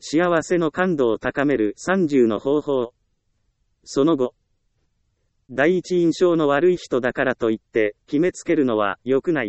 幸せの感度を高める30の方法。その後、第一印象の悪い人だからといって決めつけるのは良くない。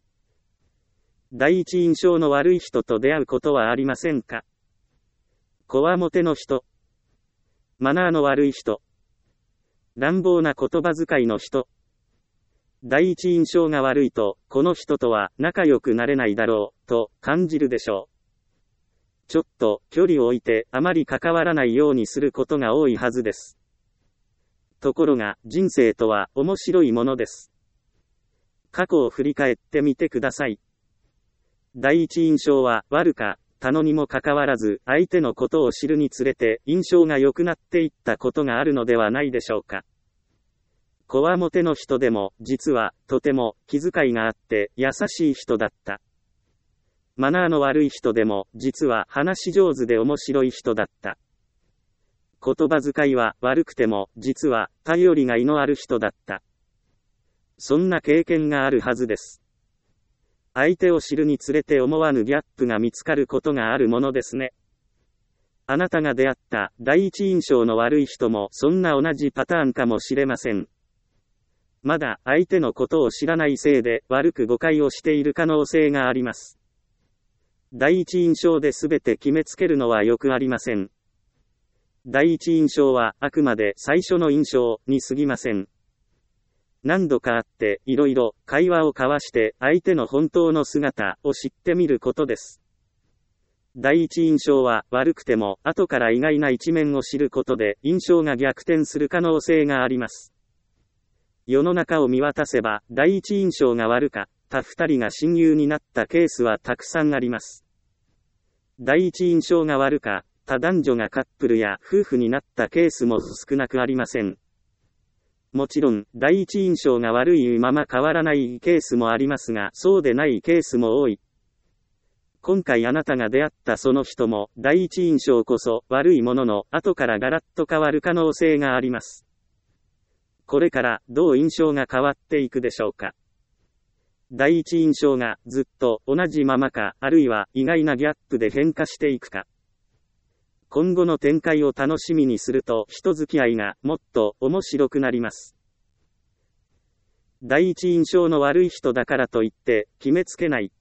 第一印象の悪い人と出会うことはありませんか？こわもての人、マナーの悪い人、乱暴な言葉遣いの人。第一印象が悪いと、この人とは仲良くなれないだろう、と感じるでしょう。ちょっと距離を置いてあまり関わらないようにすることが多いはずです。ところが、人生とは面白いものです。過去を振り返ってみてください。第一印象は悪かったのにもかかわらず、相手のことを知るにつれて印象が良くなっていったことがあるのではないでしょうか。こわもての人でも、実はとても気遣いがあって優しい人だった。マナーの悪い人でも、実は話し上手で面白い人だった。言葉遣いは悪くても、実は頼りがいのある人だった。そんな経験があるはずです。相手を知るにつれて思わぬギャップが見つかることがあるものですね。あなたが出会った第一印象の悪い人もそんな同じパターンかもしれません。まだ相手のことを知らないせいで悪く誤解をしている可能性があります。第一印象で全て決めつけるのはよくありません。第一印象はあくまで最初の印象に過ぎません。何度か会っていろいろ会話を交わして相手の本当の姿を知ってみることです。第一印象は悪くても後から意外な一面を知ることで印象が逆転する可能性があります。世の中を見渡せば第一印象が悪かった2人が親友になったケースはたくさんあります。第一印象が悪かった男女がカップルや夫婦になったケースも少なくありません。もちろん、第一印象が悪いまま変わらないケースもありますが、そうでないケースも多い。今回あなたが出会ったその人も、第一印象こそ悪いものの、後からガラッと変わる可能性があります。これからどう印象が変わっていくでしょうか。第一印象がずっと同じままか、あるいは意外なギャップで変化していくか。今後の展開を楽しみにすると人付き合いがもっと面白くなります。第一印象の悪い人だからといって決めつけない。